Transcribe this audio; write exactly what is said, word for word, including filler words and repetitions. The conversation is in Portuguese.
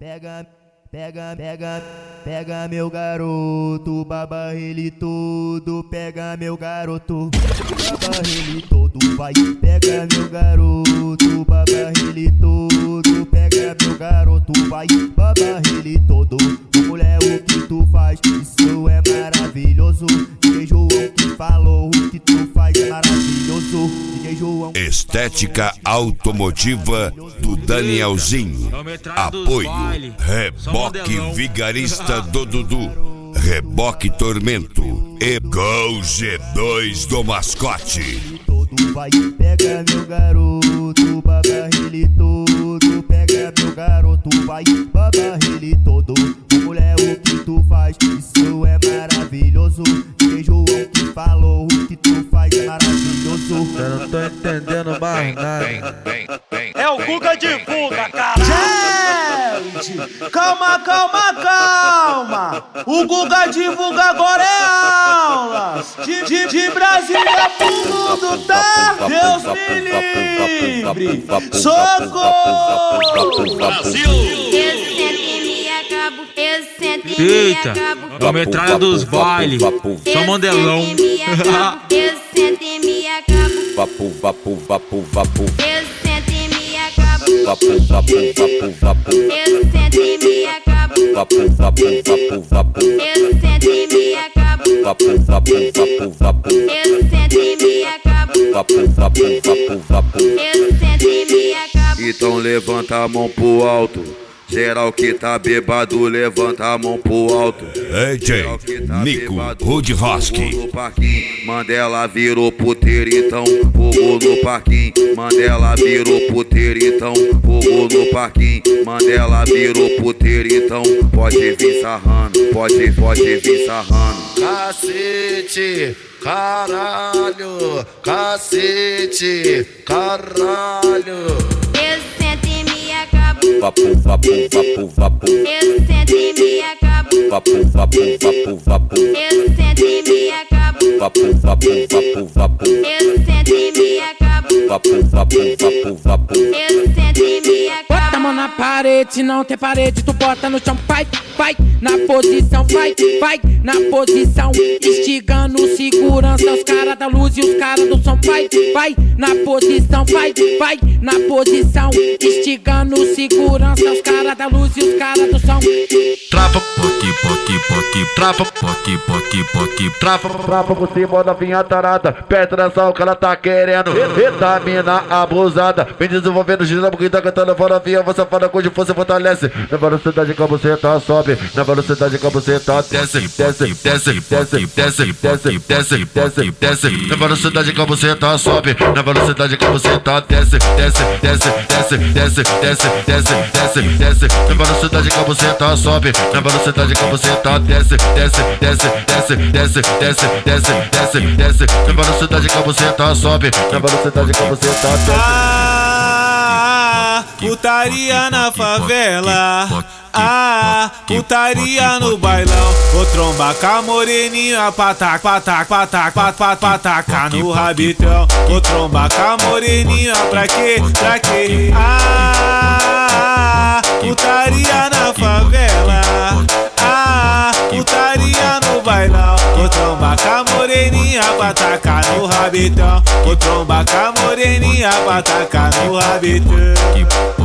Pega, pega, pega, pega meu garoto, baba ele todo, pega meu garoto, baba ele todo, vai. Pega meu garoto, baba ele todo, pega meu garoto, vai. Baba ele todo, ô mulher o que tu faz, isso é maravilhoso. D J João que falou, o que tu faz é maravilhoso. D J João. Estética automotiva do Danielzinho. Apoio Reboque Vigarista do Dudu, Reboque Tormento e Gol G dois do Mascote. Vai, pega meu garoto, baba ele todo, pega meu garoto, vai, baba ele todo. Ô mulher o que tu faz, isso é maravilhoso. D J João que falou, o que tu faz é maravilhoso. Eu não tô entendendo mais nada. É o Guga divulga, cara. Gente, calma, calma, calma. O Guga divulga agora é aulas de, de, de Brasília pro mundo, tá? Deus me livre. Socorro. Brasil. Eita, é o metralha dos bailes, só mandelão. Eu sento e me acabo. Vapo, vapo, vapo, vapo. Eu sento e me acabo. Vapo, vapo, vapo, vapo. Eu sento e me acabo. Vapo, vapo, vapo, vapo. Eu sento e me acabo. Vapo, vapo, vapo, vapo. Eu sento e me acabo. Vapo, vapo, vapo, vapo. Eu sento e me acabo. Então levanta a mão pro alto. Geral que tá bebado, levanta a mão pro alto. D J Nico Hood Hosky. Mandela virou puteiro, então fogo no parquinho. Mandela virou puteiro, então fogo no parquinho. Mandela virou puteiro, então pode vir sarrando, pode, pode vir sarrando. Cacete, caralho, cacete, caralho. Eu sento e me acabo. Vapo, vapo, vapo, vapo. Eu sento e me acabo. Vapo, vapo, vapo, vapo. Eu sento e me acabo. Vapo, vapo, vapo, vapo. Eu sento e me acabo. Vapo, vapo, vapo, vapo. Eu sento e me acabo. Bota a mão na parede, se não tem parede, tu bota no chão, vai, vai, na posição, vai, vai, na posição, instigando segurança, os caras da luz e os caras do som, vai, vai, na posição, vai, vai, na posição, instigando segurança, os caras da luz e os caras do som. Trapa, poqui, poqui, poqui, trapa, poqui, poqui, poqui, trapa. Trapa por cima da vinha tarada, petração que ela tá querendo. Eita mina abusada, vem desenvolvendo gira porque tá cantando fora via, você fala com força fortalece. Na velocidade que você tá sobe, na velocidade que você tá desce, desce, desce, desce, desce, desce, desce, desce, desce. Na velocidade que você tá sobe, na velocidade que você tá desce, desce, desce, desce, desce, desce, desce, desce, desce. Na velocidade que você tá sobe, na velocidade que você tá desce, desce, desce, desce, desce, desce, desce, desce, desce. Na velocidade que você tá sobe, na velocidade que você tá desce. Ah, putaria na favela. Ah, putaria no bailão. Vou trombar com a moreninha, pataca, pataca, pataca, pataca, pataca no rabitão. Vou trombar com a moreninha, pra quê, pra quê? Ah, putaria na favela. Ah, putaria no bailão. Vou trombar com a moreninha, pataca no rabitão. Vou trombar com a moreninha, pataca no rabitão.